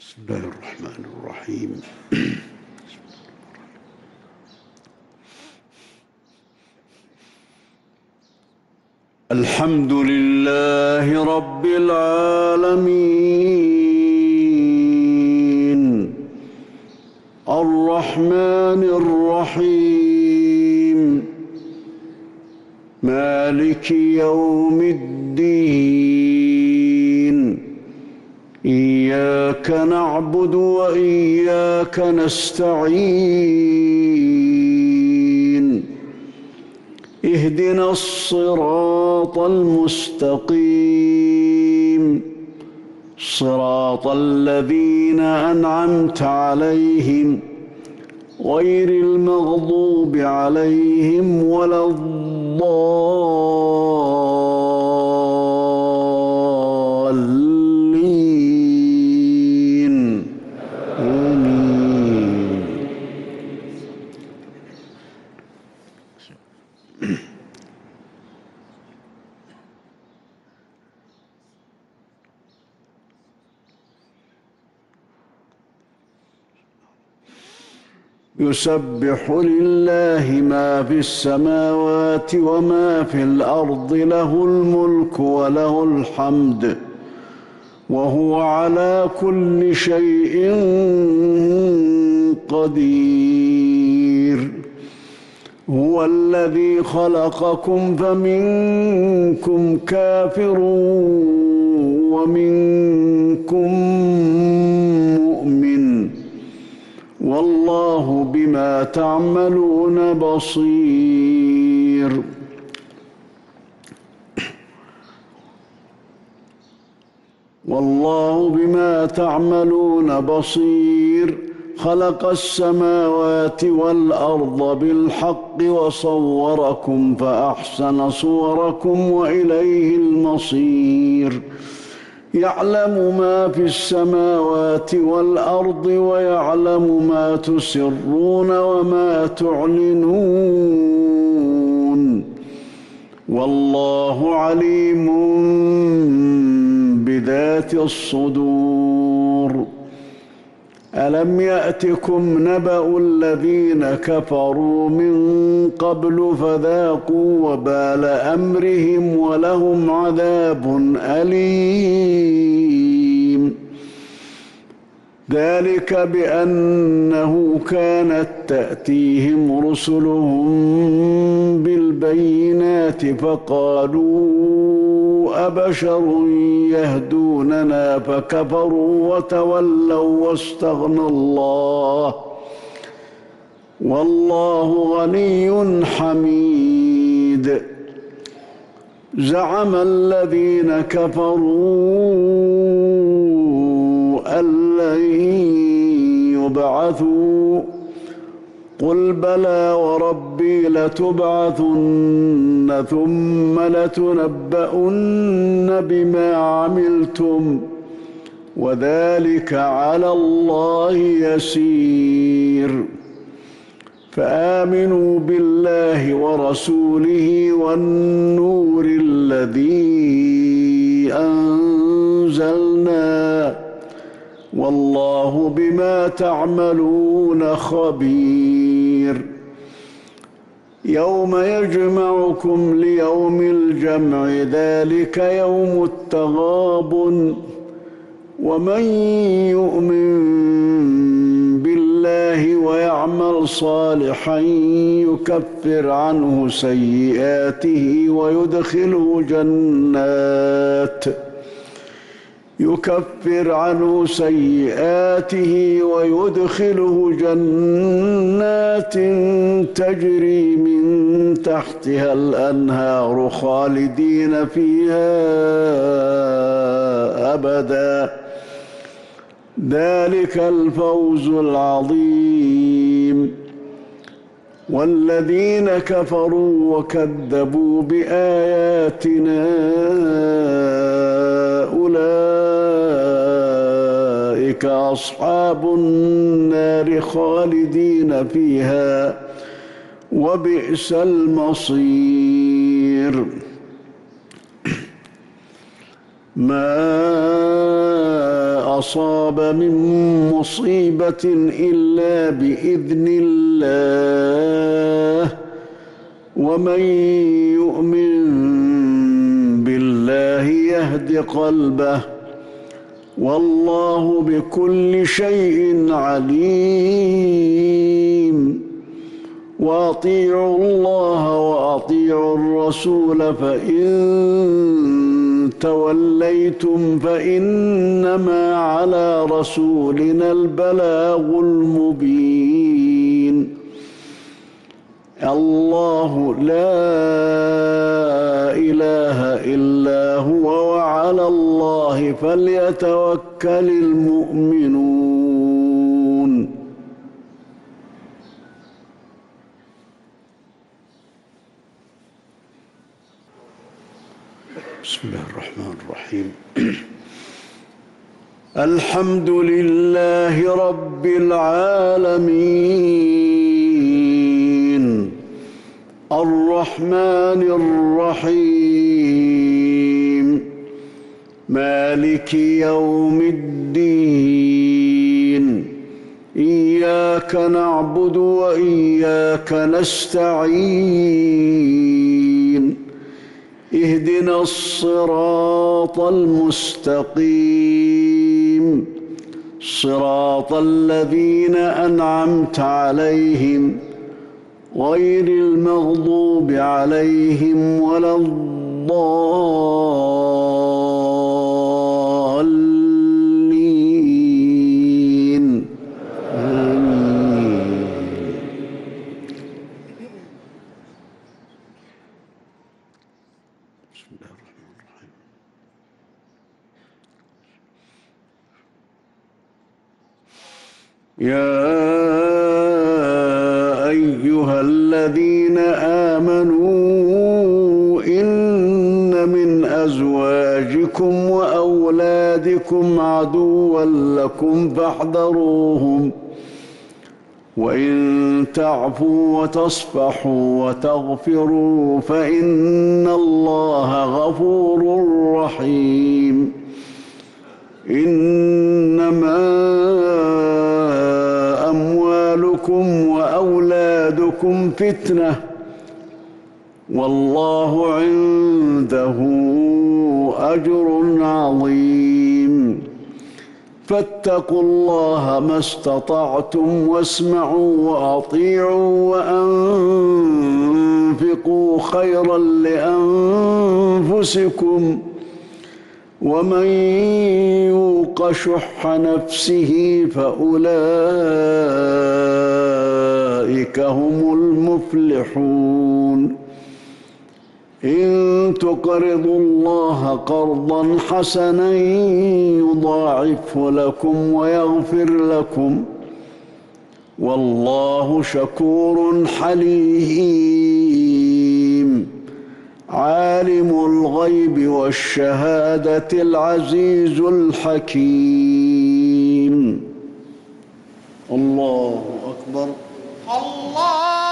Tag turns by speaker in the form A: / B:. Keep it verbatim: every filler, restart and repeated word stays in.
A: بسم الله الرحمن الرحيم. الحمد لله رب العالمين الرحمن الرحيم مالك يوم الدين إياك نعبد وإياك نستعين اهدنا الصراط المستقيم صراط الذين أنعمت عليهم غير المغضوب عليهم ولا الضالين آمين. يسبح لله ما في السماوات وما في الأرض له الملك وله الحمد وهو على كل شيء قدير. هو الذي خلقكم فمنكم كافر ومنكم مؤمن والله بما تعملون بصير. والله بما تعملون بصير. خلق السماوات والأرض بالحق وصوركم فأحسن صوركم وإليه المصير. يعلم ما في السماوات والأرض ويعلم ما تسرون وما تعلنون والله عليم بذات الصدور. ألم يأتكم نبأ الذين كفروا من قبل فذاقوا وبال أمرهم ولهم عذاب أليم. ذلك بأنه كانت تأتيهم رسلهم بالبينات فقالوا أبشر يهدوننا فكفروا وتولوا واستغنى الله والله غني حميد. زعم الذين كفروا أن لن يبعثوا قل بلى وربي لتبعثن ثم لتنبؤن بما عملتم وذلك على الله يسير. فآمنوا بالله ورسوله والنور الذي أنزلنا والله بما تعملون خبير. يوم يجمعكم ليوم الجمع ذلك يوم التغابن ومن يؤمن بالله ويعمل صالحا يكفر عنه سيئاته ويدخله جنات يكفر عنه سيئاته ويدخله جنات تجري من تحتها الأنهار خالدين فيها أبدا ذلك الفوز العظيم. والذين كفروا وكذبوا بآياتنا أولئك أصحاب النار خالدين فيها وبئس المصير. ما أصاب من مصيبة إلا بإذن الله ومن يؤمن بالله يهد قلبه والله بكل شيء عليم وأطيعوا الله وأطيعوا الرسول فإن توليتم فإنما على رسولنا البلاغ المبين الله لا إله إلا هو وعلى الله فليتوكل المؤمنون. بسم الله الرحمن الرحيم. الحمد لله رب العالمين الرحمن الرحيم مالك يوم الدين إياك نعبد وإياك نستعين اهدنا الصراط المستقيم صراط الذين أنعمت عليهم غير المغضوب عليهم ولا الضالين آمين. بسم الله الرحمن الرحيم. يا أيها الذين آمنوا إن من أزواجكم وأولادكم عدوا لكم فاحذروهم وإن تعفوا وتصفحوا وتغفروا فإن الله غفور رحيم. إنما أموالكم وأولادكم فتنة والله عنده أجر عظيم. فاتقوا الله ما استطعتم واسمعوا وأطيعوا وأنفقوا خيرا لأنفسكم ومن يوق شح نفسه فأولئك هم المفلحون. إن تقرضوا الله قرضا حسنا يضاعفه لكم ويغفر لكم والله شكور حليم. عالم الغيب والشهادة العزيز الحكيم. الله أكبر.
B: الله